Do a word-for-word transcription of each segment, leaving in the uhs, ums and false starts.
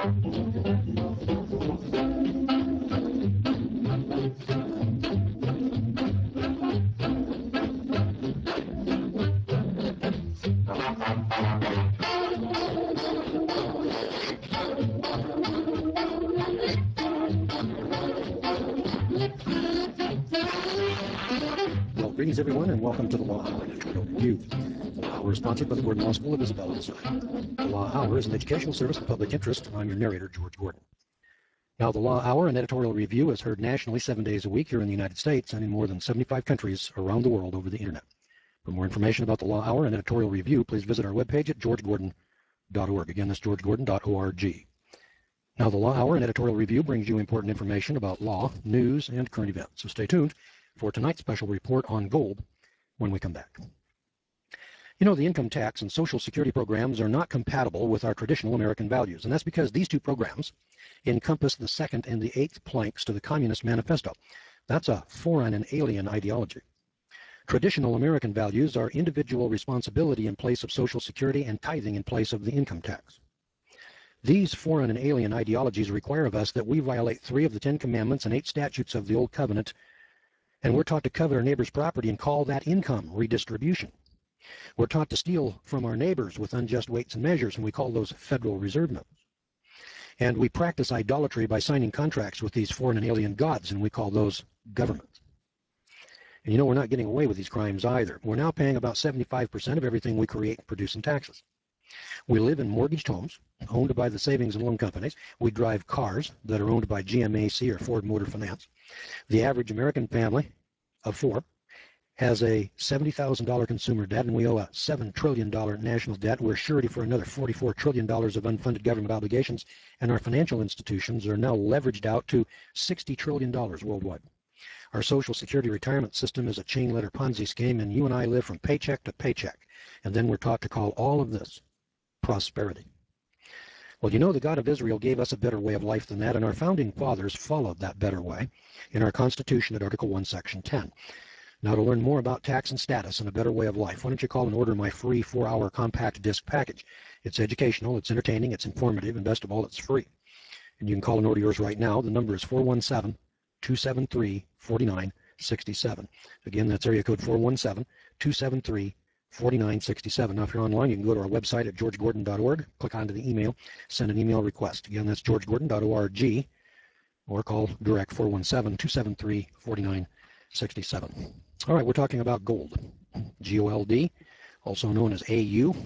Well, greetings everyone, and welcome to the Law Hour Editorial Review. Uh, we're sponsored by the Gordon Law School of Isabella Design. The Law Hour is an educational service of public interest, and I'm your narrator, George Gordon. Now, the Law Hour, an editorial review, is heard nationally seven days a week here in the United States and in more than seventy-five countries around the world over the Internet. For more information about the Law Hour and editorial review, please visit our webpage at george gordon dot org. Again, that's george gordon dot org. Now, the Law Hour and editorial review brings you important information about law, news, and current events. So stay tuned for tonight's special report on gold when we come back. You know, the income tax and Social Security programs are not compatible with our traditional American values, and that's because these two programs encompass the second and the eighth planks to the Communist Manifesto. That's a foreign and alien ideology. Traditional American values are individual responsibility in place of Social Security and tithing in place of the income tax. These foreign and alien ideologies require of us that we violate three of the Ten Commandments and eight statutes of the Old Covenant, and we're taught to covet our neighbor's property and call that income redistribution. We're taught to steal from our neighbors with unjust weights and measures, and we call those Federal Reserve notes. And we practice idolatry by signing contracts with these foreign and alien gods, and we call those governments. And you know, we're not getting away with these crimes either. We're now paying about seventy-five percent of everything we create and produce in taxes. We live in mortgaged homes owned by the savings and loan companies. We drive cars that are owned by G M A C or Ford Motor Finance. The average American family of four has a seventy thousand dollars consumer debt, and we owe a seven trillion dollars national debt. We're surety for another forty-four trillion dollars of unfunded government obligations, and our financial institutions are now leveraged out to sixty trillion dollars worldwide. Our Social Security retirement system is a chain letter Ponzi scheme, and you and I live from paycheck to paycheck, and then we're taught to call all of this prosperity. Well, you know, the God of Israel gave us a better way of life than that, and our founding fathers followed that better way in our Constitution at Article one, Section ten. Now, to learn more about tax and status and a better way of life, why don't you call and order my free four-hour compact disc package? It's educational, it's entertaining, it's informative, and best of all, it's free. And you can call and order yours right now. The number is four one seven, two seven three, four nine six seven. Again, that's area code four one seven, two seven three, four nine six seven. Now, if you're online, you can go to our website at george gordon dot org, click onto the email, send an email request. Again, that's george gordon dot org, or call direct four one seven, two seven three, four nine six seven. All right, we're talking about gold, G O L D, also known as A U.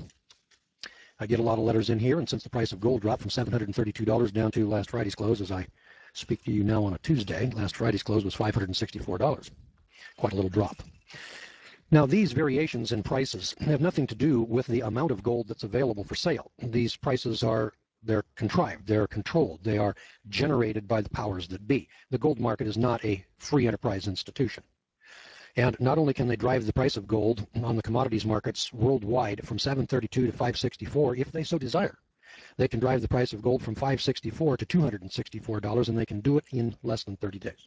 I get a lot of letters in here, and since the price of gold dropped from seven hundred thirty-two dollars down to last Friday's close, as I speak to you now on a Tuesday, last Friday's close was five hundred sixty-four dollars. Quite a little drop. Now, these variations in prices have nothing to do with the amount of gold that's available for sale. These prices are they're contrived, they're controlled, they are generated by the powers that be. The gold market is not a free enterprise institution. And not only can they drive the price of gold on the commodities markets worldwide from seven thirty-two to five sixty-four if they so desire. They can drive the price of gold from five sixty-four to two hundred sixty-four dollars, and they can do it in less than thirty days.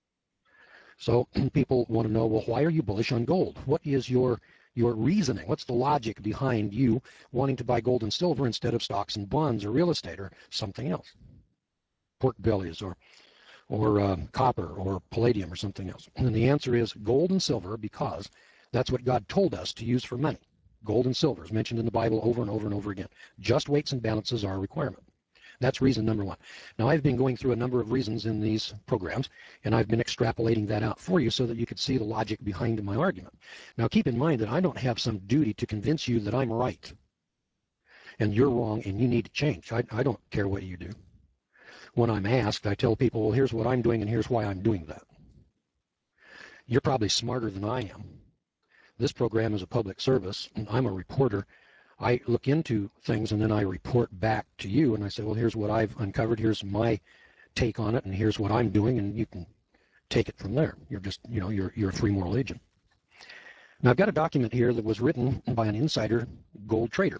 So people want to know, well, why are you bullish on gold? What is your your reasoning? What's the logic behind you wanting to buy gold and silver instead of stocks and bonds or real estate or something else? Pork bellies or or uh, copper or palladium or something else. And the answer is gold and silver, because that's what God told us to use for money. Gold and silver is mentioned in the Bible over and over and over again. Just weights and balances are a requirement. That's reason number one. Now, I've been going through a number of reasons in these programs, and I've been extrapolating that out for you so that you could see the logic behind my argument. Now, keep in mind that I don't have some duty to convince you that I'm right and you're wrong and you need to change. I, I don't care what you do. When I'm asked, I tell people, well, here's what I'm doing and here's why I'm doing that. You're probably smarter than I am. This program is a public service, and I'm a reporter. I look into things and then I report back to you, and I say, well, here's what I've uncovered, here's my take on it, and here's what I'm doing, and you can take it from there. You're just, you know, you're, you're a free moral agent. Now, I've got a document here that was written by an insider gold trader.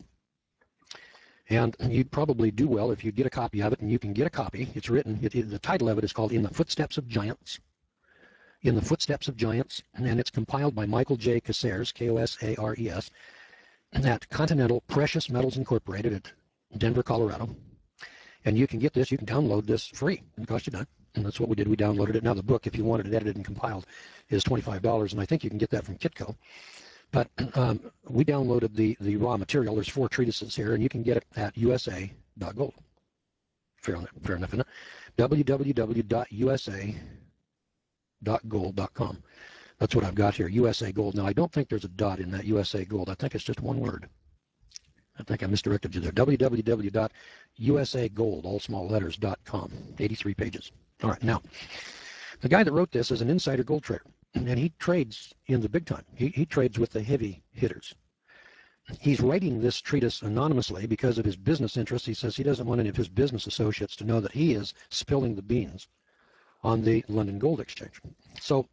And you'd probably do well if you get a copy of it, and you can get a copy. It's written, it, it, the title of it is called In the Footsteps of Giants. In the Footsteps of Giants, and it's compiled by Michael J. Casares, K O S A R E S, at Continental Precious Metals Incorporated at Denver, Colorado. And you can get this, you can download this free. It doesn't cost you none. And that's what we did. We downloaded it. Now the book, if you wanted it edited and compiled, is twenty-five dollars. And I think you can get that from Kitco. But um, we downloaded the, the raw material. There's four treatises here, and you can get it at U S A dot gold. Fair enough, fair enough, isn't it? w w w dot u s a dot gold dot com. That's what I've got here, U S A Gold. Now, I don't think there's a dot in that U S A Gold. I think it's just one word. I think I misdirected you there. w w w dot u s a gold, all small letters, dot com. eighty-three pages. All right, now, the guy that wrote this is an insider gold trader, and he trades in the big time. He, he trades with the heavy hitters. He's writing this treatise anonymously because of his business interests. He says he doesn't want any of his business associates to know that he is spilling the beans on the London Gold Exchange. So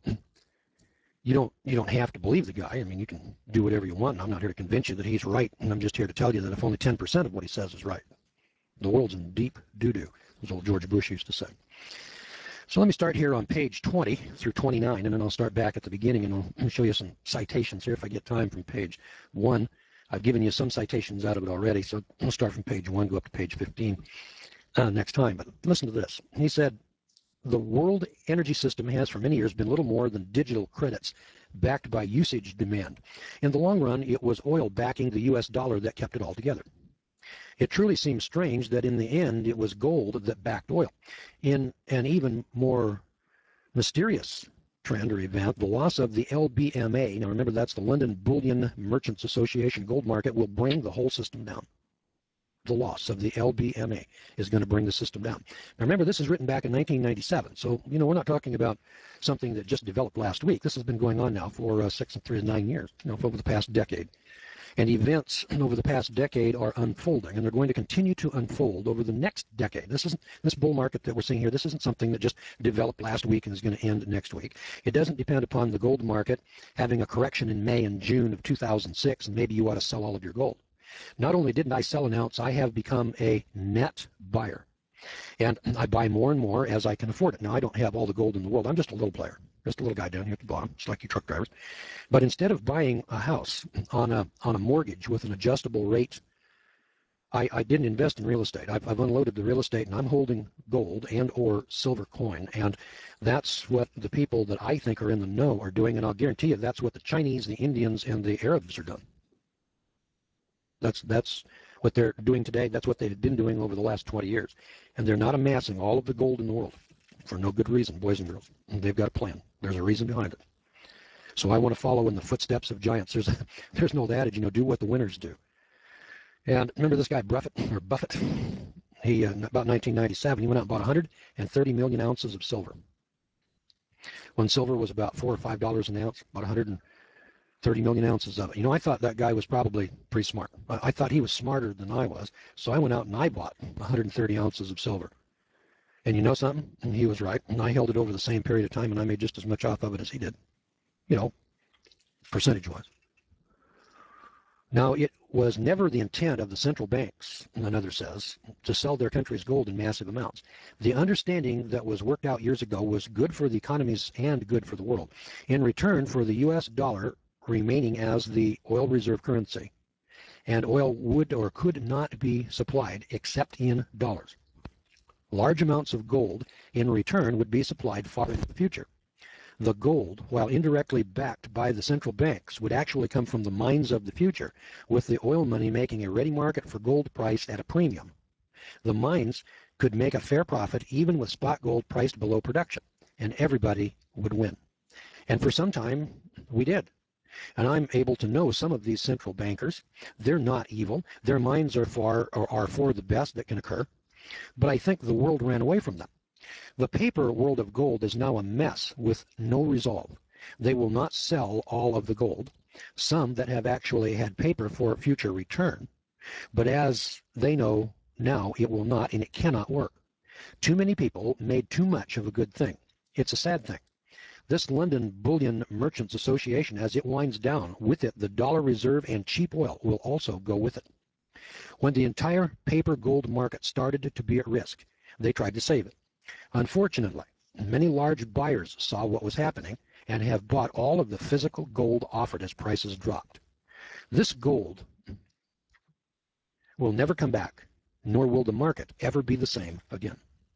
you don't you don't have to believe the guy. I mean, you can do whatever you want. And I'm not here to convince you that he's right. And I'm just here to tell you that if only ten percent of what he says is right, the world's in deep doo-doo, as old George Bush used to say. So let me start here on page twenty through twenty-nine, and then I'll start back at the beginning, and I'll show you some citations here if I get time from page one. I've given you some citations out of it already, so I'll start from page one, go up to page fifteen uh, next time. But listen to this. He said, the world energy system has for many years been little more than digital credits backed by usage demand. In the long run, it was oil backing the U S dollar that kept it all together. It truly seems strange that in the end, it was gold that backed oil. In an even more mysterious trend or event, the loss of the L B M A, now remember that's the London Bullion Merchants Association gold market, will bring the whole system down. The loss of the L B M A is going to bring the system down. Now remember, this is written back in nineteen ninety-seven, so you know we're not talking about something that just developed last week. This has been going on now for uh, six and three to nine years, you know, over the past decade. And events over the past decade are unfolding, and they're going to continue to unfold over the next decade. This isn't this bull market that we're seeing here. This isn't something that just developed last week and is going to end next week. It doesn't depend upon the gold market having a correction in May and June of two thousand six, and maybe you ought to sell all of your gold. Not only didn't I sell an ounce, I have become a net buyer. And I buy more and more as I can afford it. Now, I don't have all the gold in the world. I'm just a little player, just a little guy down here at the bottom, just like you truck drivers. But instead of buying a house on a on a mortgage with an adjustable rate, I, I didn't invest in real estate. I've, I've unloaded the real estate, and I'm holding gold and or silver coin. And that's what the people that I think are in the know are doing. And I'll guarantee you that's what the Chinese, the Indians, and the Arabs are doing. That's that's what they're doing today. That's what they've been doing over the last twenty years. And they're not amassing all of the gold in the world for no good reason, boys and girls. And they've got a plan. There's a reason behind it. So I want to follow in the footsteps of giants. There's, there's an old adage, you know, do what the winners do. And remember this guy Buffett, or Buffett, he, uh, about nineteen ninety-seven, he went out and bought one hundred thirty million ounces of silver. When silver was about four or five dollars an ounce, about one hundred thirty million ounces of it. You know, I thought that guy was probably pretty smart. I, I thought he was smarter than I was. So I went out and I bought one hundred thirty ounces of silver. And you know something? And he was right. And I held it over the same period of time, and I made just as much off of it as he did. You know, percentage-wise. Now, it was never the intent of the central banks, another says, to sell their country's gold in massive amounts. The understanding that was worked out years ago was good for the economies and good for the world. In return for the U S dollar remaining as the oil reserve currency, and oil would or could not be supplied except in dollars. Large amounts of gold in return would be supplied far into the future. The gold, while indirectly backed by the central banks, would actually come from the mines of the future, with the oil money making a ready market for gold priced at a premium. The mines could make a fair profit even with spot gold priced below production, and everybody would win. And for some time, we did. And I'm able to know some of these central bankers. They're not evil. Their minds are for, or are for the best that can occur. But I think the world ran away from them. The paper world of gold is now a mess with no resolve. They will not sell all of the gold, some that have actually had paper for future return. But as they know now, it will not and it cannot work. Too many people made too much of a good thing. It's a sad thing. This London Bullion Merchants Association, as it winds down, with it the dollar reserve and cheap oil will also go with it. When the entire paper gold market started to be at risk, they tried to save it. Unfortunately, many large buyers saw what was happening and have bought all of the physical gold offered as prices dropped. This gold will never come back nor will the market ever be the same again.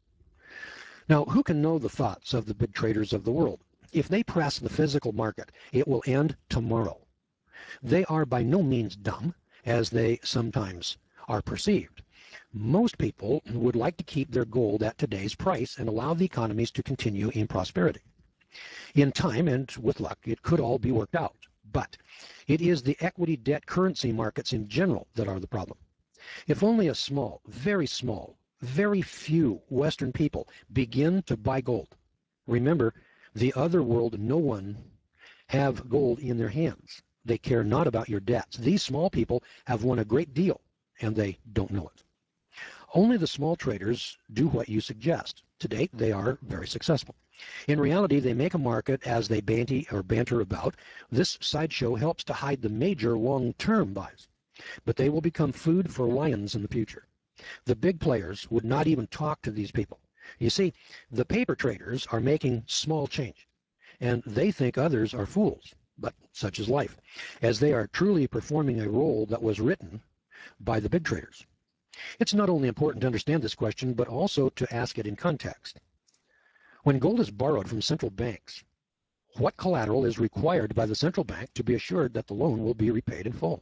Now, who can know the thoughts of the big traders of the world? If they press the physical market, it will end tomorrow. They are by no means dumb, as they sometimes are perceived. Most people would like to keep their gold at today's price and allow the economies to continue in prosperity. In time and with luck, it could all be worked out. But it is the equity debt currency markets in general that are the problem. If only a small, very small, very few Western people begin to buy gold. Remember, the other world, no one have gold in their hands. They care not about your debts. These small people have won a great deal, and they don't know it. Only the small traders do what you suggest. To date, they are very successful. In reality, they make a market as they banty or banter about. This sideshow helps to hide the major long-term buys, but they will become food for lions in the future. The big players would not even talk to these people. You see, the paper traders are making small change, and they think others are fools, but such is life, as they are truly performing a role that was written by the big traders. It's not only important to understand this question, but also to ask it in context. When gold is borrowed from central banks, what collateral is required by the central bank to be assured that the loan will be repaid in full?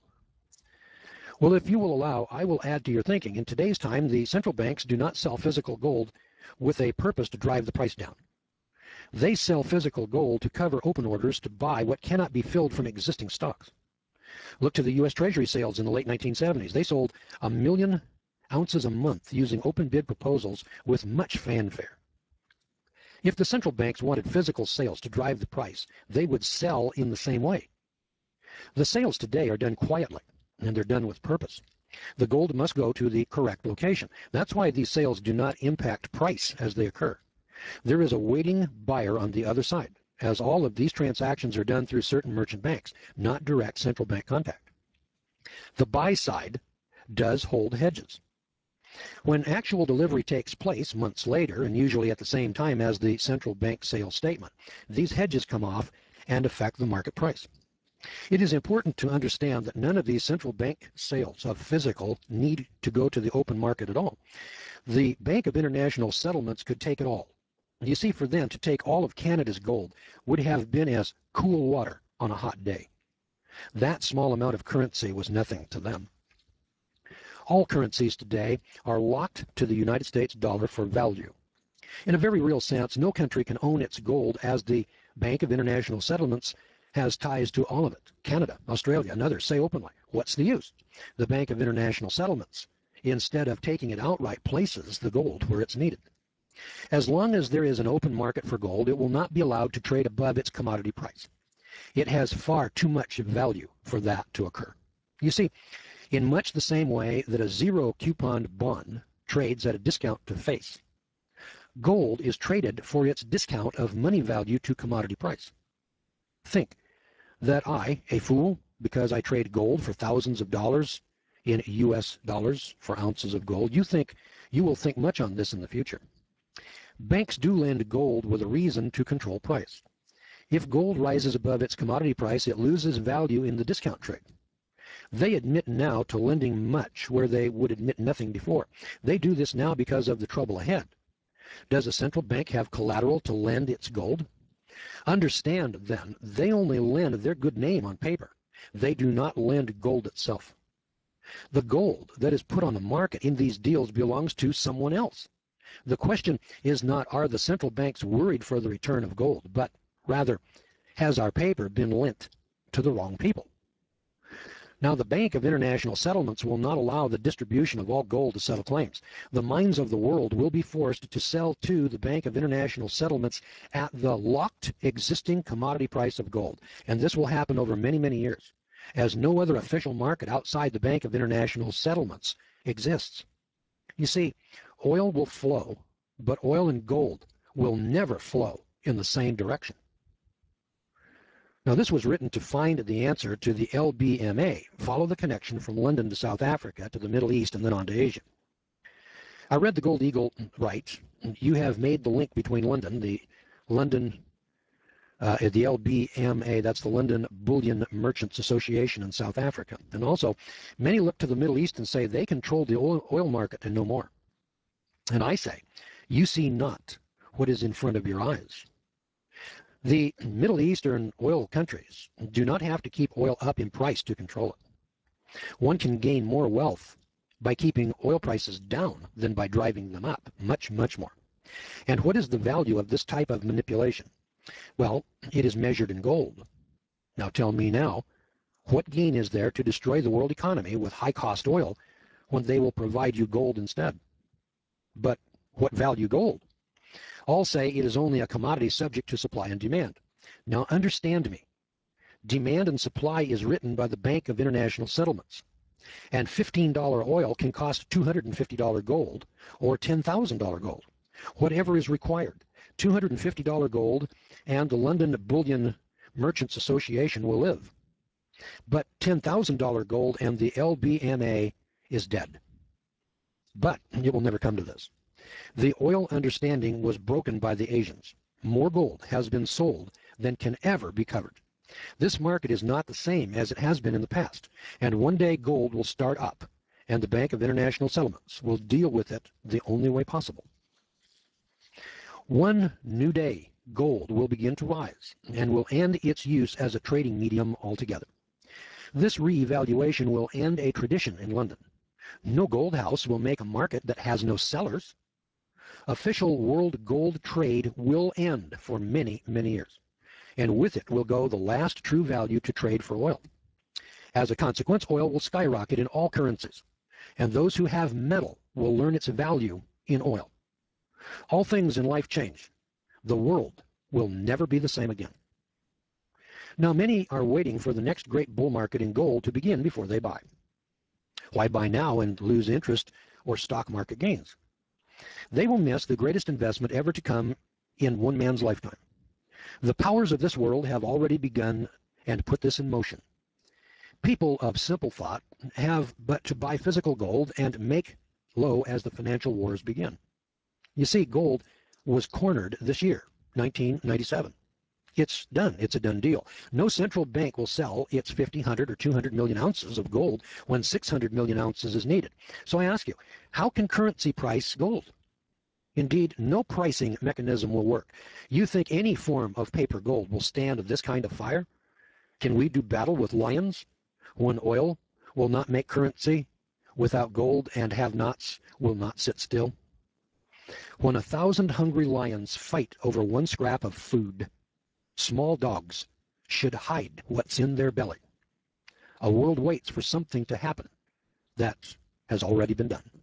Well, if you will allow, I will add to your thinking. In today's time, the central banks do not sell physical gold with a purpose to drive the price down. They sell physical gold to cover open orders to buy what cannot be filled from existing stocks. Look to the U S Treasury sales in the late nineteen seventies. They sold a million ounces a month using open bid proposals with much fanfare. If the central banks wanted physical sales to drive the price, they would sell in the same way. The sales today are done quietly, and they're done with purpose. The gold must go to the correct location. That's why these sales do not impact price as they occur. There is a waiting buyer on the other side, as all of these transactions are done through certain merchant banks, not direct central bank contact. The buy side does hold hedges. When actual delivery takes place months later, and usually at the same time as the central bank sales statement, these hedges come off and affect the market price. It is important to understand that none of these central bank sales of physical need to go to the open market at all. The Bank of International Settlements could take it all. You see, for them to take all of Canada's gold would have been as cool water on a hot day. That small amount of currency was nothing to them. All currencies today are locked to the United States dollar for value. In a very real sense, no country can own its gold, as the Bank of International Settlements has ties to all of it. Canada, Australia, and others say openly, what's the use? The Bank of International Settlements, instead of taking it outright, places the gold where it's needed. As long as there is an open market for gold, it will not be allowed to trade above its commodity price. It has far too much value for that to occur. You see, in much the same way that a zero coupon bond trades at a discount to face, gold is traded for its discount of money value to commodity price. Think that I, a fool, because I trade gold for thousands of dollars in U S dollars for ounces of gold, you think you will think much on this in the future. Banks do lend gold with a reason to control price. If gold rises above its commodity price, it loses value in the discount trade. They admit now to lending much where they would admit nothing before. They do this now because of the trouble ahead. Does a central bank have collateral to lend its gold? Understand, then, they only lend their good name on paper. They do not lend gold itself. The gold that is put on the market in these deals belongs to someone else. The question is not, are the central banks worried for the return of gold, but rather, has our paper been lent to the wrong people? Now, the Bank of International Settlements will not allow the distribution of all gold to settle claims. The mines of the world will be forced to sell to the Bank of International Settlements at the locked existing commodity price of gold. And this will happen over many, many years, as no other official market outside the Bank of International Settlements exists. You see, oil will flow, but oil and gold will never flow in the same direction. Now, this was written to find the answer to the L B M A, follow the connection from London to South Africa to the Middle East and then on to Asia. I read the Gold Eagle right. You have made the link between London, the London Uh, the L B M A, that's the London Bullion Merchants Association in South Africa. And also, many look to the Middle East and say they control the oil, oil market and no more. And I say, you see not what is in front of your eyes. The Middle Eastern oil countries do not have to keep oil up in price to control it. One can gain more wealth by keeping oil prices down than by driving them up, much, much more. And what is the value of this type of manipulation? Well, it is measured in gold. Now tell me now, what gain is there to destroy the world economy with high-cost oil when they will provide you gold instead? But what value gold? All say it is only a commodity subject to supply and demand. Now understand me. Demand and supply is written by the Bank of International Settlements. And fifteen dollar oil can cost two hundred fifty dollar gold or ten thousand dollar gold, whatever is required. two hundred fifty dollar gold and the London Bullion Merchants Association will live. But ten thousand dollar gold and the L B M A is dead. But it will never come to this. The oil understanding was broken by the Asians. More gold has been sold than can ever be covered. This market is not the same as it has been in the past, and one day gold will start up, and the Bank of International Settlements will deal with it the only way possible. One new day, gold will begin to rise and will end its use as a trading medium altogether. This reevaluation will end a tradition in London. No gold house will make a market that has no sellers. Official world gold trade will end for many, many years, and with it will go the last true value to trade for oil. As a consequence, oil will skyrocket in all currencies, and those who have metal will learn its value in oil. All things in life change. The world will never be the same again. Now, many are waiting for the next great bull market in gold to begin before they buy. Why buy now and lose interest or stock market gains? They will miss the greatest investment ever to come in one man's lifetime. The powers of this world have already begun and put this in motion. People of simple thought have but to buy physical gold and make low as the financial wars begin. You see, gold was cornered this year, nineteen ninety-seven. It's done. It's a done deal. No central bank will sell its fifty, one hundred, or two hundred million ounces of gold when six hundred million ounces is needed. So I ask you, how can currency price gold? Indeed, no pricing mechanism will work. You think any form of paper gold will stand this kind of fire? Can we do battle with lions when oil will not make currency without gold and have-nots will not sit still? When a thousand hungry lions fight over one scrap of food, small dogs should hide what's in their belly. A world waits for something to happen that has already been done.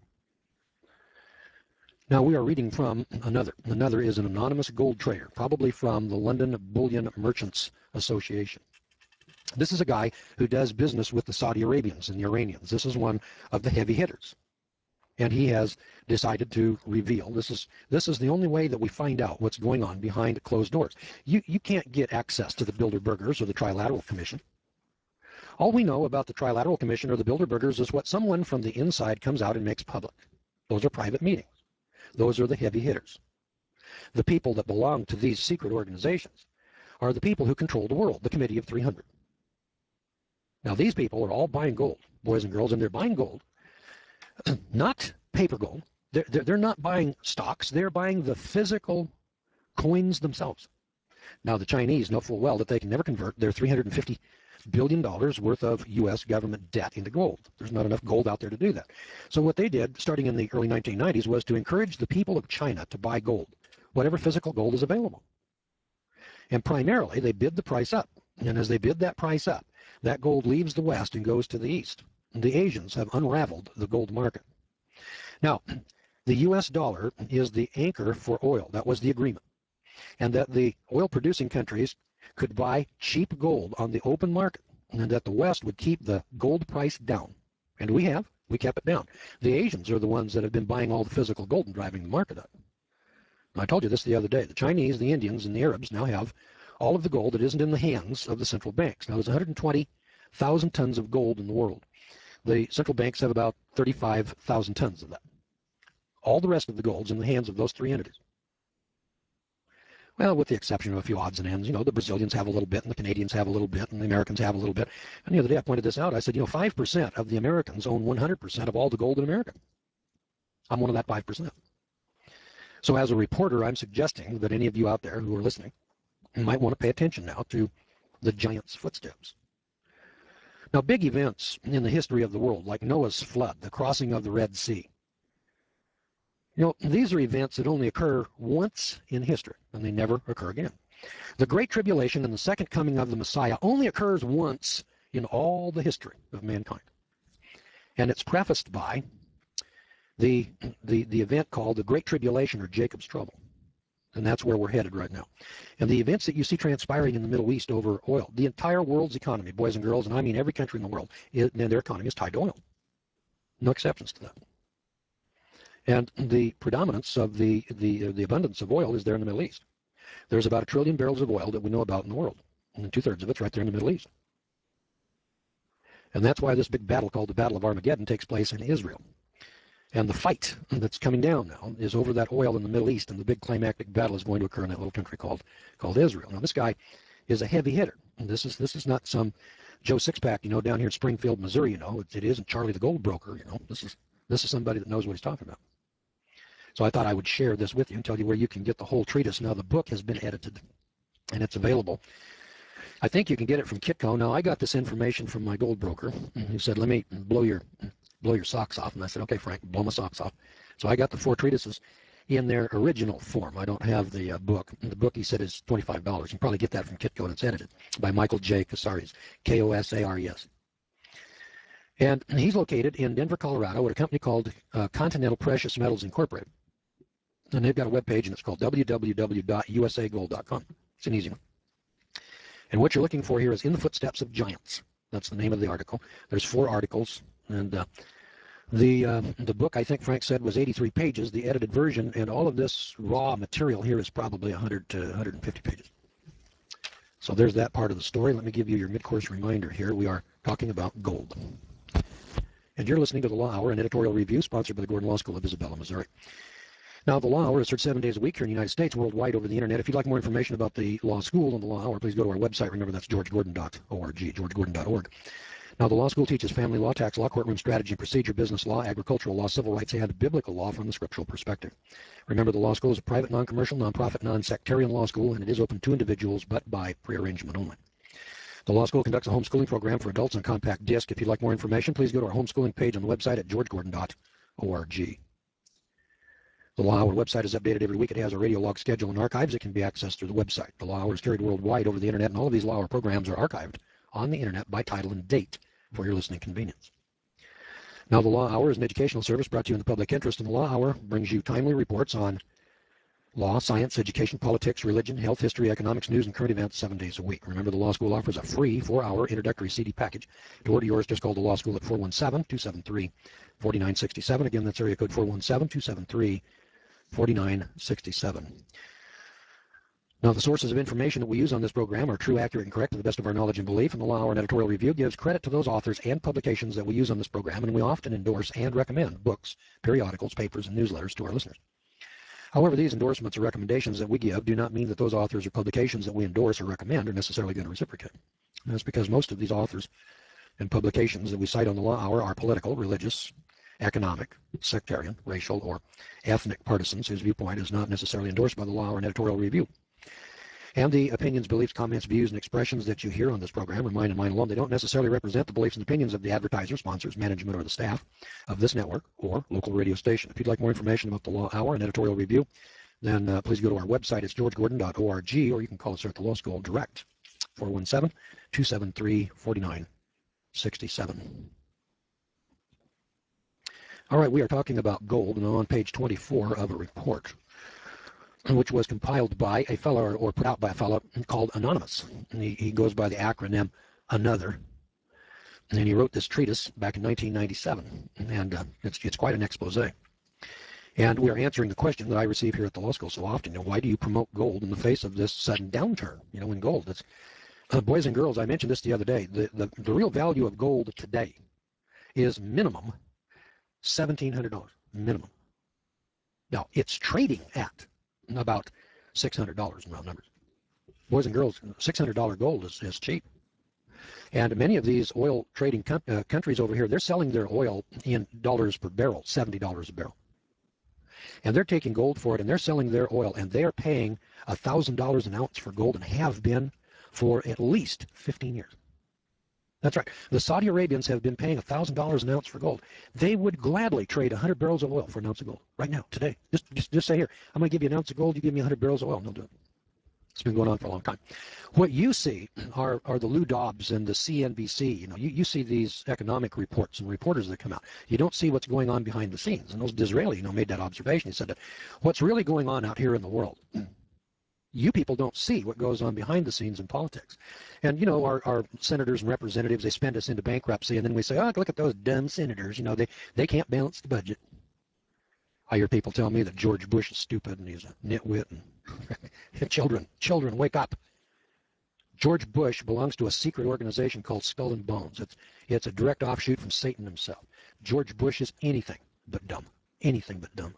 Now we are reading from another. Another is an anonymous gold trader, probably from the London Bullion Merchants Association. This is a guy who does business with the Saudi Arabians and the Iranians. This is one of the heavy hitters. And he has decided to reveal. This is this is the only way that we find out what's going on behind closed doors. You you can't get access to the Bilderbergers or the Trilateral Commission. All we know about the Trilateral Commission or the Bilderbergers is what someone from the inside comes out and makes public. Those are private meetings. Those are the heavy hitters. The people that belong to these secret organizations are the people who control the world, the Committee of three hundred. Now these people are all buying gold, boys and girls, and they're buying gold. Not paper gold. They're, they're, they're not buying stocks. They're buying the physical coins themselves. Now, the Chinese know full well that they can never convert their three hundred fifty billion dollars worth of U S government debt into gold. There's not enough gold out there to do that. So what they did, starting in the early nineteen nineties, was to encourage the people of China to buy gold, whatever physical gold is available. And primarily, they bid the price up. And as they bid that price up, that gold leaves the West and goes to the East. The Asians have unraveled the gold market. Now, the U S dollar is the anchor for oil. That was the agreement. And that the oil-producing countries could buy cheap gold on the open market, and that the West would keep the gold price down. And we have. We kept it down. The Asians are the ones that have been buying all the physical gold and driving the market up. I told you this the other day. The Chinese, the Indians, and the Arabs now have all of the gold that isn't in the hands of the central banks. Now, there's one hundred twenty thousand tons of gold in the world. The central banks have about thirty-five thousand tons of that. All the rest of the gold's in the hands of those three entities. Well, with the exception of a few odds and ends. You know, the Brazilians have a little bit, and the Canadians have a little bit, and the Americans have a little bit. And the other day I pointed this out. I said, you know, five percent of the Americans own one hundred percent of all the gold in America. I'm one of that five percent. So as a reporter, I'm suggesting that any of you out there who are listening might want to pay attention now to the giant's footsteps. Now, big events in the history of the world, like Noah's flood, the crossing of the Red Sea, you know, these are events that only occur once in history, and they never occur again. The Great Tribulation and the second coming of the Messiah only occurs once in all the history of mankind. And it's prefaced by the, the, the event called the Great Tribulation, or Jacob's Trouble. And that's where we're headed right now. And the events that you see transpiring in the Middle East over oil, the entire world's economy, boys and girls, and I mean every country in the world, and their economy is tied to oil. No exceptions to that. And the predominance of the, the, the abundance of oil is there in the Middle East. There's about a trillion barrels of oil that we know about in the world, and two-thirds of it's right there in the Middle East. And that's why this big battle called the Battle of Armageddon takes place in Israel. And the fight that's coming down now is over that oil in the Middle East, and the big climactic battle is going to occur in that little country called called Israel. Now, this guy is a heavy hitter. And this is this is not some Joe Sixpack, you know, down here in Springfield, Missouri. You know, it, it isn't Charlie the Gold Broker. You know, this is this is somebody that knows what he's talking about. So I thought I would share this with you and tell you where you can get the whole treatise. Now, the book has been edited, and it's available. I think you can get it from Kitco. Now, I got this information from my gold broker, who said, let me blow your blow your socks off. And I said, okay, Frank, blow my socks off. So I got the four treatises in their original form. I don't have the uh, book. The book, he said, is twenty-five dollars. You can probably get that from Kitco, and it's edited by Michael J. Casares, K O S A R E S. And he's located in Denver, Colorado, at a company called uh, Continental Precious Metals Incorporated. And they've got a webpage, and it's called w w w dot u s a gold dot com. It's an easy one. And what you're looking for here is In the Footsteps of Giants. That's the name of the article. There's four articles, and uh, the uh, the book, I think Frank said, was eighty-three pages, the edited version, and all of this raw material here is probably one hundred to one hundred fifty pages. So there's that part of the story. Let me give you your mid-course reminder here. We are talking about gold. And you're listening to the Law Hour, an editorial review sponsored by the Gordon Law School of Isabella, Missouri. Now, the Law Hour is heard seven days a week here in the United States, worldwide over the internet. If you'd like more information about the law school and the Law Hour, please go to our website. Remember, that's george gordon dot org, george gordon dot org. Now, the law school teaches family law, tax law, courtroom strategy and procedure, business law, agricultural law, civil rights, and biblical law from the scriptural perspective. Remember, the law school is a private, non-commercial, non-profit, non-sectarian law school, and it is open to individuals, but by prearrangement only. The law school conducts a homeschooling program for adults on compact disc. If you'd like more information, please go to our homeschooling page on the website at george gordon dot org. The Law Hour website is updated every week. It has a radio log schedule and archives. It can be accessed through the website. The Law Hour is carried worldwide over the internet, and all of these Law Hour programs are archived on the internet by title and date for your listening convenience. Now, the Law Hour is an educational service brought to you in the public interest, and the Law Hour brings you timely reports on law, science, education, politics, religion, health, history, economics, news, and current events seven days a week. Remember, the Law School offers a free four-hour introductory C D package. To order yours, just call the Law School at four one seven, two seven three, four nine six seven. Again, that's area code four one seven, two seven three, four nine six seven. Now, the sources of information that we use on this program are true, accurate, and correct to the best of our knowledge and belief, and the Law Hour and editorial review gives credit to those authors and publications that we use on this program, and we often endorse and recommend books, periodicals, papers, and newsletters to our listeners. However, these endorsements or recommendations that we give do not mean that those authors or publications that we endorse or recommend are necessarily going to reciprocate. And that's because most of these authors and publications that we cite on the Law Hour are political, religious, economic, sectarian, racial, or ethnic partisans whose viewpoint is not necessarily endorsed by the Law Hour and editorial review. And the opinions, beliefs, comments, views, and expressions that you hear on this program are mine and mine alone. They don't necessarily represent the beliefs and opinions of the advertisers, sponsors, management, or the staff of this network or local radio station. If you'd like more information about the Law Hour and editorial review, then uh, please go to our website. It's george gordon dot org, or you can call us here at the Law School direct, four one seven, two seven three, four nine six seven. All right, we are talking about gold, and I'm on page twenty-four of a report, which was compiled by a fellow, or put out by a fellow called Anonymous. And he, he goes by the acronym Another. And he wrote this treatise back in nineteen ninety-seven, and uh, it's, it's quite an expose. And we are answering the question that I receive here at the law school so often, you know, why do you promote gold in the face of this sudden downturn, you know, in gold? It's, uh, boys and girls, I mentioned this the other day, the, the, the real value of gold today is minimum seventeen hundred dollars, minimum. Now, it's trading at about six hundred dollars in round numbers. Boys and girls, six hundred dollars gold is, is cheap. And many of these oil trading com- uh, countries over here, they're selling their oil in dollars per barrel, seventy dollars a barrel. And they're taking gold for it, and they're selling their oil, and they are paying one thousand dollars an ounce for gold and have been for at least fifteen years. That's right. The Saudi Arabians have been paying one thousand dollars an ounce for gold. They would gladly trade one hundred barrels of oil for an ounce of gold right now, today. Just, just, just say, here, I'm going to give you an ounce of gold, you give me one hundred barrels of oil, and they'll do it. It's been going on for a long time. What you see are, are the Lou Dobbs and the C N B C. You know, you, you see these economic reports and reporters that come out. You don't see what's going on behind the scenes. And those Disraeli, you know, made that observation. He said that what's really going on out here in the world, you people don't see what goes on behind the scenes in politics. And, you know, our, our senators and representatives, they spend us into bankruptcy, and then we say, oh, look at those dumb senators. You know, they, they can't balance the budget. I hear people tell me that George Bush is stupid and he's a nitwit. And children, children, wake up. George Bush belongs to a secret organization called Skull and Bones. It's, it's a direct offshoot from Satan himself. George Bush is anything but dumb. Anything but dumb.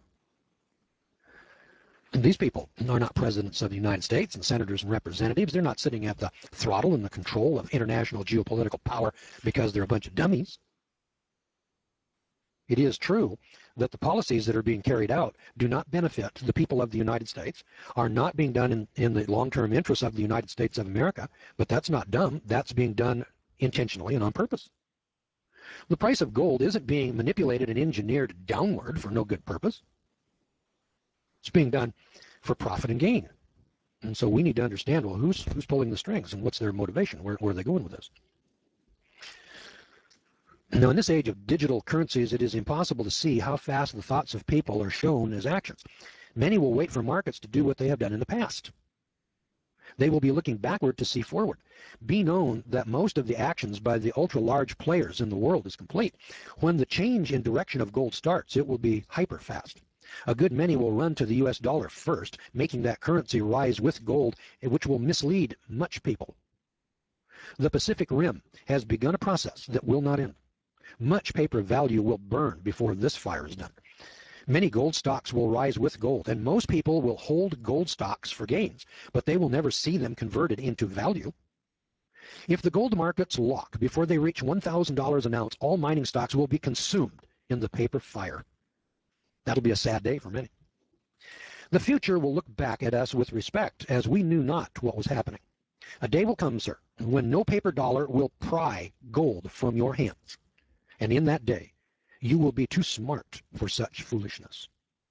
And these people are not presidents of the United States and senators and representatives. They're not sitting at the throttle and the control of international geopolitical power because they're a bunch of dummies. It is true that the policies that are being carried out do not benefit the people of the United States, are not being done in, in the long-term interests of the United States of America, but that's not dumb. That's being done intentionally and on purpose. The price of gold isn't being manipulated and engineered downward for no good purpose. It's being done for profit and gain. And so we need to understand, well, who's, who's pulling the strings and what's their motivation? Where, where are they going with this? Now, in this age of digital currencies, it is impossible to see how fast the thoughts of people are shown as actions. Many will wait for markets to do what they have done in the past. They will be looking backward to see forward. Be known that most of the actions by the ultra-large players in the world is complete. When the change in direction of gold starts, it will be hyper-fast. A good many will run to the U S dollar first, making that currency rise with gold, which will mislead much people. The Pacific Rim has begun a process that will not end. Much paper value will burn before this fire is done. Many gold stocks will rise with gold, and most people will hold gold stocks for gains, but they will never see them converted into value. If the gold markets lock before they reach one thousand dollars an ounce, all mining stocks will be consumed in the paper fire. That'll be a sad day for many. The future will look back at us with respect, as we knew not what was happening. A day will come, sir, when no paper dollar will pry gold from your hands. And in that day, you will be too smart for such foolishness.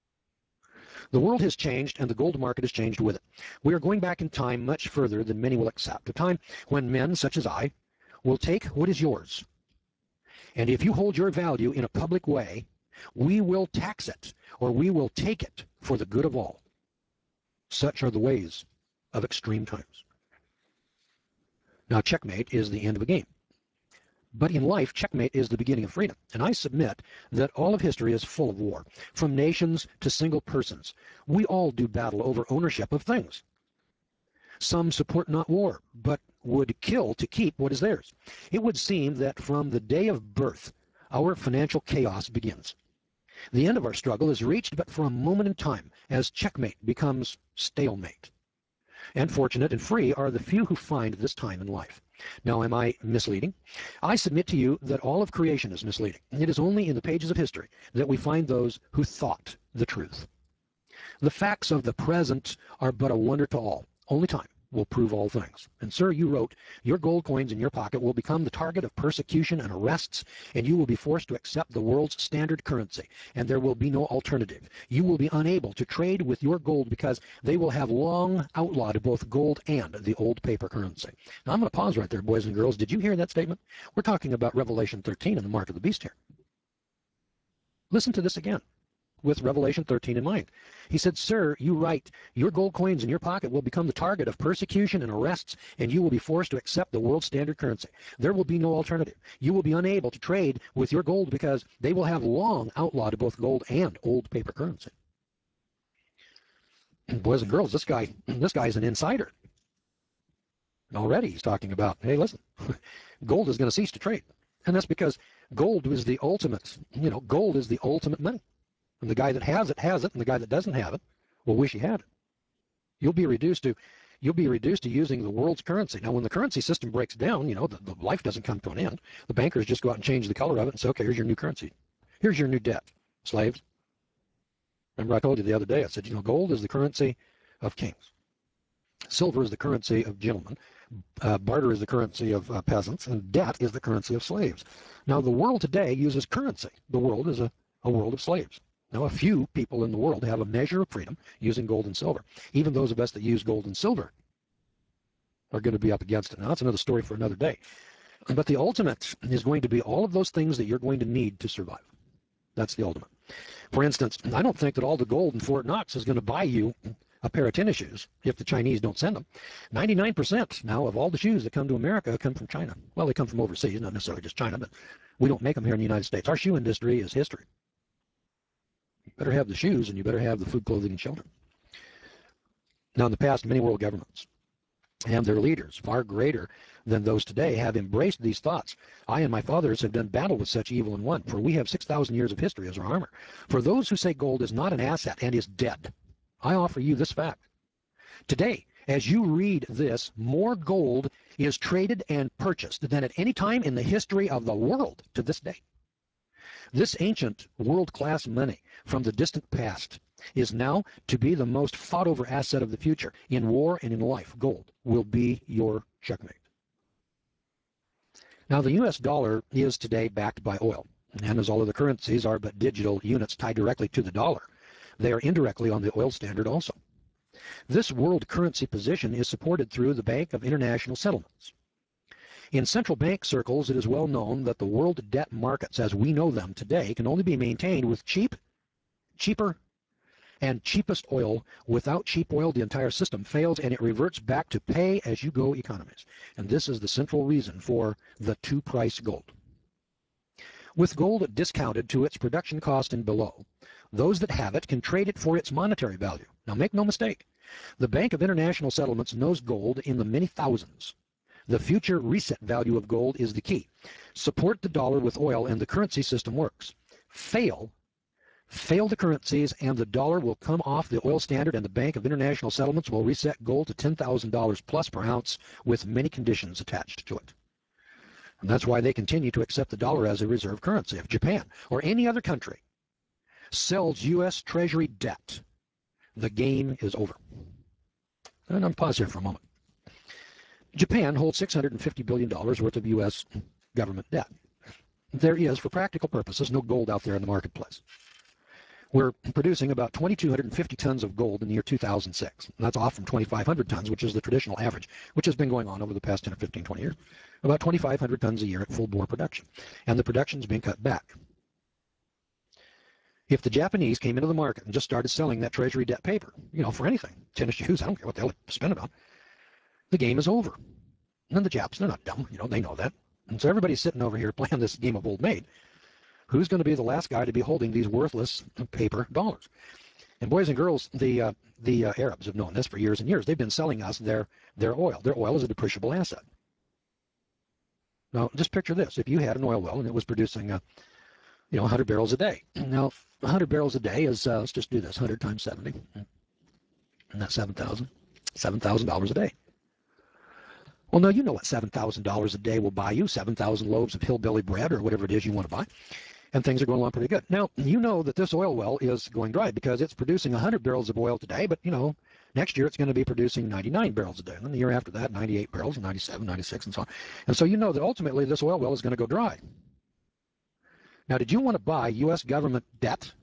The world has changed, and the gold market has changed with it. We are going back in time much further than many will accept, a time when men such as I will take what is yours. And if you hold your value in a public way, we will tax it, or we will take it for the good of all. Such are the ways of extreme times. Now, checkmate is the end of a game. But in life, checkmate is the beginning of freedom. And I submit that all of history is full of war, from nations to single persons. We all do battle over ownership of things. Some support not war, but would kill to keep what is theirs. It would seem that from the day of birth, our financial chaos begins. The end of our struggle is reached but for a moment in time, as checkmate becomes stalemate. And fortunate and free are the few who find this time in life. Now, am I misleading? I submit to you that all of creation is misleading. It is only in the pages of history that we find those who thought the truth. The facts of the present are but a wonder to all. Only time will prove all things. And, sir, you wrote, your gold coins in your pocket will become the target of persecution and arrests, and you will be forced to accept the world's standard currency, and there will be no alternative. You will be unable to trade with your gold because they will have long outlawed both gold and the old paper currency. Now, I'm going to pause right there, boys and girls. Did you hear that statement? We're talking about Revelation thirteen and the mark of the beast here. Listen to this again, with Revelation thirteen in mind. He said, sir, you write, your gold coins in your pocket will become the target of persecution and arrests, and you will be forced to accept the world's standard currency. There will be no alternative. You will be unable to trade with your gold because they will have long outlawed both gold and old paper currency. And boys and girls, this guy, this guy is an insider. And already he's talking about, hey, listen, gold is going to cease to trade. And that's because gold is the ultimate, you know, gold is the ultimate money. And the guy that has it, has it, and the guy that doesn't have it will wish he had it. You'll be reduced to you'll be reduced to using the world's currency. Now, when the currency system breaks down, you know, the, the life doesn't come to an end. The bankers just go out and change the color of it and say, okay, here's your new currency. Here's your new debt. Slaves. Remember I told you the other day, I said, you know, gold is the currency of kings. Silver is the currency of gentlemen. Uh, barter is the currency of uh, peasants. And debt is the currency of slaves. Now, the world today uses currency. The world is a, a world of slaves. Now, a few people in the world have a measure of freedom using gold and silver. Even those of us that use gold and silver are going to be up against it. Now, that's another story for another day. But the ultimate is going to be all of those things that you're going to need to survive. That's the ultimate. For instance, I don't think that all the gold in Fort Knox is going to buy you a pair of tennis shoes if the Chinese don't send them. ninety-nine percent now of all the shoes that come to America come from China. Well, they come from overseas, not necessarily just China, but we don't make them here in the United States. Our shoe industry is history. You better have the shoes and you better have the food, clothing, and shelter. Now, in the past, many world governments and their leaders, far greater than those today, have embraced these thoughts. I and my fathers have done battle with such evil and won, for we have six thousand years of history as our armor. For those who say gold is not an asset and is dead, I offer you this fact. Today, as you read this, more gold is traded and purchased than at any time in the history of the world to this day. This ancient world-class money from the distant past is now to be the most fought-over asset of the future. In war and in life, gold will be your checkmate. Now, the U S dollar is today backed by oil, and as all of the currencies are but digital units tied directly to the dollar, they are indirectly on the oil standard also. This world currency position is supported through the Bank of International Settlements. In central bank circles, it is well known that the world debt markets, as we know them today, can only be maintained with cheap, cheaper, and cheapest oil. Without cheap oil, the entire system fails and it reverts back to pay-as-you-go economies. And this is the central reason for the two-price gold. With gold discounted to its production cost and below, those that have it can trade it for its monetary value. Now, make no mistake, the Bank of International Settlements knows gold in the many thousands. The future reset value of gold is the key. Support the dollar with oil and the currency system works. Fail, fail the currencies and the dollar will come off the oil standard and the Bank of International Settlements will reset gold to ten thousand dollars plus per ounce with many conditions attached to it. And that's why they continue to accept the dollar as a reserve currency. If Japan or any other country sells U S Treasury debt, the game is over. And I'm pause here for a moment. Japan holds six hundred fifty billion dollars worth of U S government debt. There is, for practical purposes, no gold out there in the marketplace. We're producing about two thousand two hundred fifty tons of gold in the year two thousand six. And that's off from two thousand five hundred tons, which is the traditional average, which has been going on over the past ten or fifteen, twenty years. About two thousand five hundred tons a year at full bore production. And the production is being cut back. If the Japanese came into the market and just started selling that treasury debt paper, you know, for anything, tennis shoes, I don't care what the hell they spend it on, the game is over. And then the Japs, they're not dumb, you know, they know that. And so everybody's sitting over here playing this game of old maid. Who's going to be the last guy to be holding these worthless paper dollars? And boys and girls, the uh, the uh, Arabs have known this for years and years. They've been selling us their their oil. Their oil is a depreciable asset. Now, just picture this: if you had an oil well and it was producing, uh, you know, one hundred barrels a day. Now, one hundred barrels a day is uh, let's just do this: one hundred times seventy, and that's seven thousand, seven thousand dollars a day. Well, no, you know what seven thousand dollars a day will buy you: seven thousand loaves of hillbilly bread or whatever it is you want to buy. And things are going along pretty good. Now, you know that this oil well is going dry because it's producing one hundred barrels of oil today, but, you know, next year it's going to be producing ninety-nine barrels a day. And then the year after that, ninety-eight barrels, and ninety-seven, ninety-six, and so on. And so you know that ultimately this oil well is going to go dry. Now, did you want to buy U S government debt?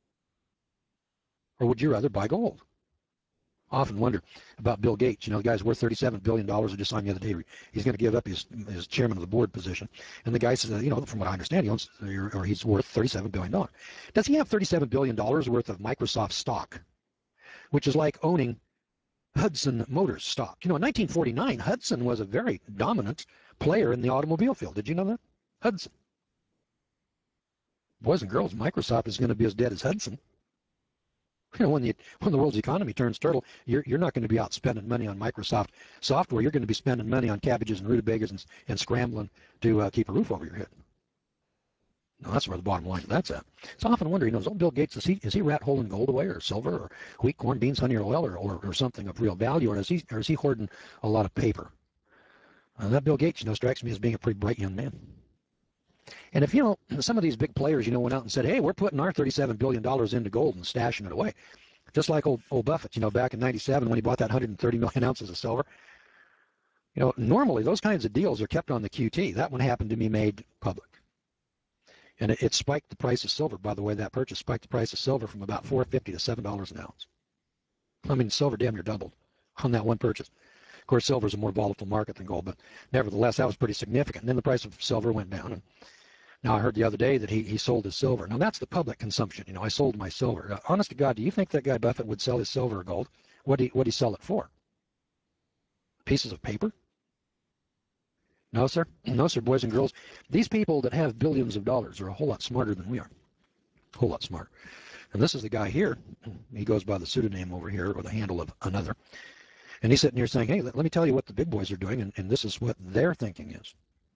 Or would you rather buy gold? I often wonder about Bill Gates. You know, the guy's worth thirty-seven billion dollars. I just saw him the other day. He's going to give up his, his chairman of the board position. And the guy says, you know, from what I understand, he owns, or he's worth thirty-seven billion dollars. Does he have thirty-seven billion dollars worth of Microsoft stock, which is like owning Hudson Motors stock? You know, in nineteen forty-nine, Hudson was a very dominant player in the automobile field. Did you know that? Hudson. Boys and girls, Microsoft is going to be as dead as Hudson. You know, when the when the world's economy turns turtle, you're you're not going to be out spending money on Microsoft software. You're going to be spending money on cabbages and rutabagas and, and scrambling to uh, keep a roof over your head. Now, that's where the bottom line of that's at. So I often wonder, you know, is old Bill Gates, is he, is he rat holding gold away or silver or wheat, corn, beans, honey, or oil or, or, or something of real value, or is he, or is he hoarding a lot of paper? Uh, that Bill Gates, you know, strikes me as being a pretty bright young man. And if, you know, some of these big players, you know, went out and said, hey, we're putting our thirty-seven billion dollars into gold and stashing it away, just like old, old Buffett, you know, back in ninety-seven when he bought that one hundred thirty million ounces of silver. You know, normally those kinds of deals are kept on the Q T. That one happened to be made public. And it, it spiked the price of silver. By the way, that purchase spiked the price of silver from about four fifty to seven dollars an ounce. I mean, silver damn near doubled on that one purchase. Of course, silver is a more volatile market than gold, but nevertheless, that was pretty significant. And then the price of silver went down. And now I heard the other day that he, he sold his silver. Now, that's the public consumption. You know, I sold my silver. Uh, honest to God, do you think that guy Buffett would sell his silver or gold? What do what he sell it for? Pieces of paper? No, sir. No, sir, boys and girls. These people that have billions of dollars are a whole lot smarter than we are. A whole lot smarter. And this is the guy here. He goes by the pseudonym over here or the handle of another. And he's sitting here saying, hey, let, let me tell you what the big boys are doing, and, and this is what their thinking is.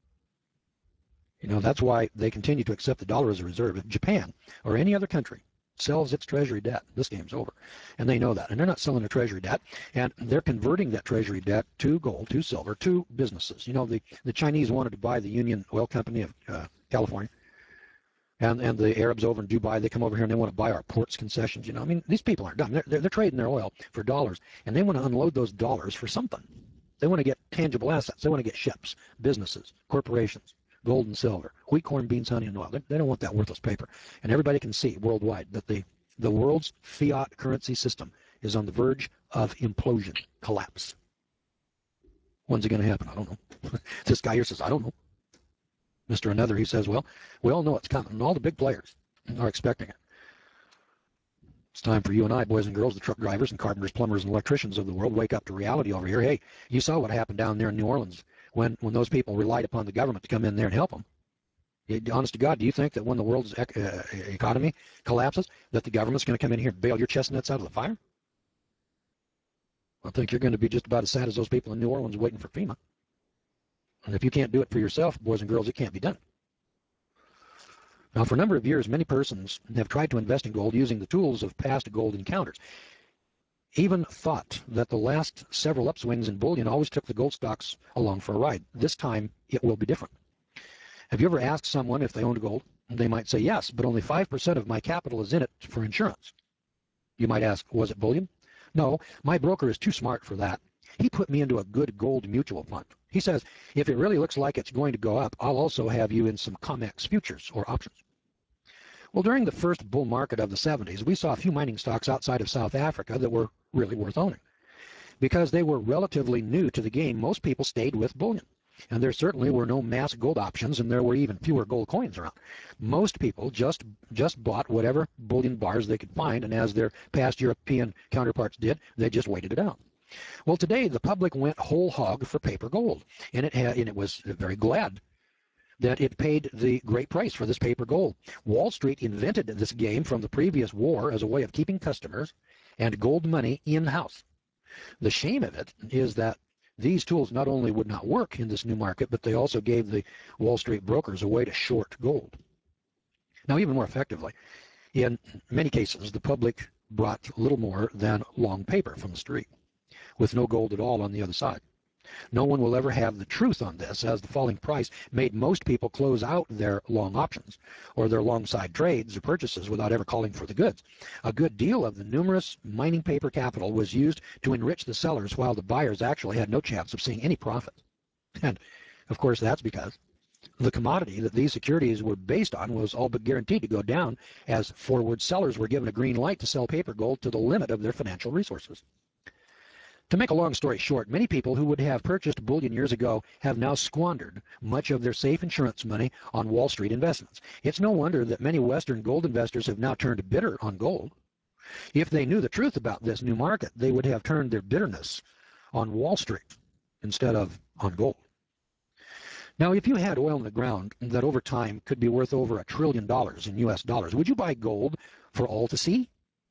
You know, that's why they continue to accept the dollar as a reserve. If Japan or any other country sells its treasury debt, this game's over. And they know that. And they're not selling their treasury debt, and they're converting that treasury debt to gold, to silver, to businesses. You know, the, the Chinese wanted to buy the Union Oil Company of uh, California. And, and the Arabs over in Dubai, they come over here and they want to buy our ports concessions. You know, I mean, these people aren't dumb. They're, they're, they're trading their oil for dollars, and they want to unload those dollars for something. They want to get tangible assets. They want to get ships, businesses, corporations, gold and silver, wheat, corn, beans, honey, and oil. They, they don't want that worthless paper. And everybody can see worldwide that the, the world's fiat currency system is on the verge of implosion, collapse. When's it going to happen? I don't know. This guy here says, I don't know. Mister Another, he says, well, we all know it's coming, and all the big players are expecting it. It's time for you and I, boys and girls, the truck drivers and carpenters, plumbers, and electricians of the world, wake up to reality over here. Hey, you saw what happened down there in New Orleans when, when those people relied upon the government to come in there and help them. Honest to God, do you think that when the world's ec uh, economy collapses, that the government's going to come in here and bail your chestnuts out of the fire? I think you're going to be just about as sad as those people in New Orleans waiting for FEMA. And if you can't do it for yourself, boys and girls, it can't be done. Now, for a number of years, many persons have tried to invest in gold using the tools of past gold encounters. Even thought that the last several upswings in bullion always took the gold stocks along for a ride. This time, it will be different. Have you ever asked someone if they owned gold? They might say yes, but only five percent of my capital is in it for insurance. You might ask, was it bullion? No, my broker is too smart for that. He put me into a good gold mutual fund. He says, if it really looks like it's going to go up, I'll also have you in some COMEX futures or options. Well, during the first bull market of the seventies, we saw a few mining stocks outside of South Africa that were really worth owning. Because they were relatively new to the game, most people stayed with bullion. And there certainly were no mass gold options, and there were even fewer gold coins around. Most people just just bought whatever bullion bars they could find, and as their past European counterparts did, they just waited it out. Well, today the public went whole hog for paper gold, and it had, and it was very glad that it paid the great price for this paper gold. Wall Street invented this game from the previous war as a way of keeping customers and gold money in-house. The shame of it is that these tools not only would not work in this new market, but they also gave the Wall Street brokers a way to short gold. Now, even more effectively, in many cases, the public brought little more than long paper from the street, with no gold at all on the other side. No one will ever have the truth on this, as the falling price made most people close out their long options or their long side trades or purchases without ever calling for the goods. A good deal of the numerous mining paper capital was used to enrich the sellers, while the buyers actually had no chance of seeing any profit. And, of course, that's because the commodity that these securities were based on was all but guaranteed to go down, as forward sellers were given a green light to sell paper gold to the limit of their financial resources. To make a long story short, many people who would have purchased bullion years ago have now squandered much of their safe insurance money on Wall Street investments. It's no wonder that many Western gold investors have now turned bitter on gold. If they knew the truth about this new market, they would have turned their bitterness on Wall Street instead of on gold. Now, if you had oil in the ground that over time could be worth over a trillion dollars in U S dollars, would you buy gold for all to see?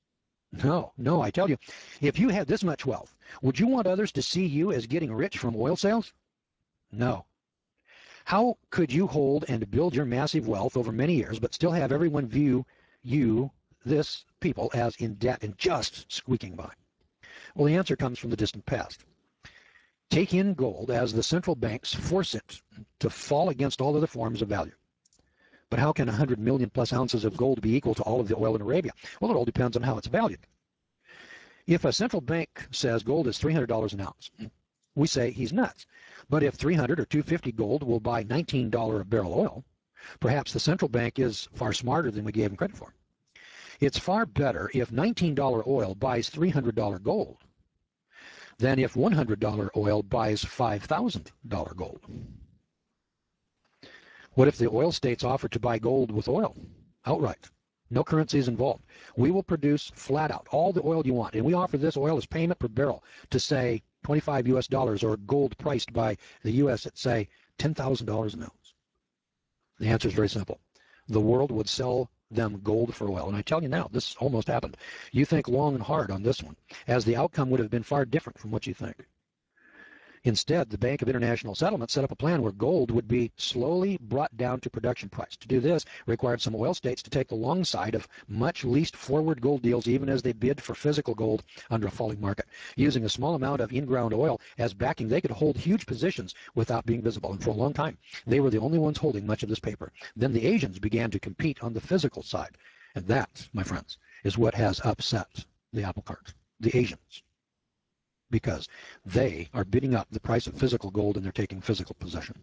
No, no, I tell you, if you had this much wealth, would you want others to see you as getting rich from oil sales? No. How could you hold and build your massive wealth over many years but still have everyone view you, this people, as in debt and just squeaking by? Well, the answer comes from the distant past. Take in gold as the central banks force it to fall against all other forms of value. But how can one hundred million plus ounces of gold be equal to all of the oil in Arabia? Well, it all depends on how it's valued. If a central bank says gold is three hundred dollars an ounce, we say he's nuts. But if three hundred or two hundred fifty gold will buy nineteen dollars a barrel oil, perhaps the central bank is far smarter than we gave him credit for. It's far better if nineteen dollars oil buys three hundred dollars gold than if one hundred dollars oil buys five thousand dollars gold. What if the oil states offer to buy gold with oil outright? No currencies involved. We will produce flat out all the oil you want, and we offer this oil as payment per barrel to, say, twenty-five U S dollars, or gold priced by the U S at, say, ten thousand dollars an ounce. The answer is very simple. The world would sell them gold for oil. And I tell you now, this almost happened. You think long and hard on this one, as the outcome would have been far different from what you think. Instead, the Bank of International Settlements set up a plan where gold would be slowly brought down to production price. To do this required some oil states to take the long side of much leased forward gold deals, even as they bid for physical gold under a falling market. Using a small amount of in-ground oil as backing, they could hold huge positions without being visible. And for a long time, they were the only ones holding much of this paper. Then the Asians began to compete on the physical side. And that, my friends, is what has upset the apple cart, the Asians. Because they are bidding up the price of physical gold and they're taking physical possession.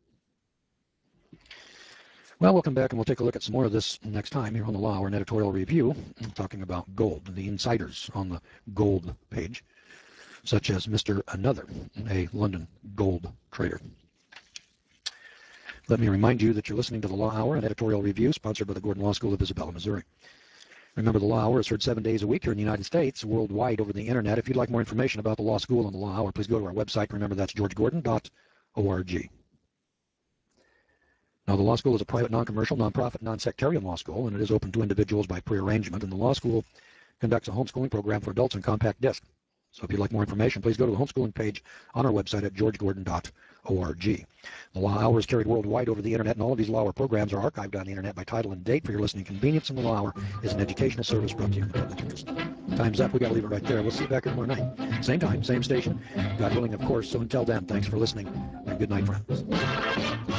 Well, we'll come back and we'll take a look at some more of this next time here on the Law Hour, an editorial review, talking about gold, the insiders on the gold page, such as Mister Another, a London gold trader. Let me remind you that you're listening to the Law Hour, an editorial review sponsored by the Gordon Law School of Isabella, Missouri. Remember, the Law Hour is heard seven days a week here in the United States, worldwide over the internet. If you'd like more information about the law school and the Law Hour, please go to our website. Remember, that's george gordon dot org. Now, the law school is a private, non-commercial, non-profit, non-sectarian law school, and it is open to individuals by prearrangement. And the law school conducts a homeschooling program for adults in compact disc. So if you'd like more information, please go to the homeschooling page on our website at george gordon dot org. The Law Hour is carried worldwide over the internet, and all of these Law Hour programs are archived on the internet by title and date for your listening convenience. And the Law Hour is an educational service brought to you in the public interest. Time's up. We got to leave it right there. We'll see you back here tomorrow night. Same time, same station. God willing, of course. So until then, thanks for listening, and good night, friends.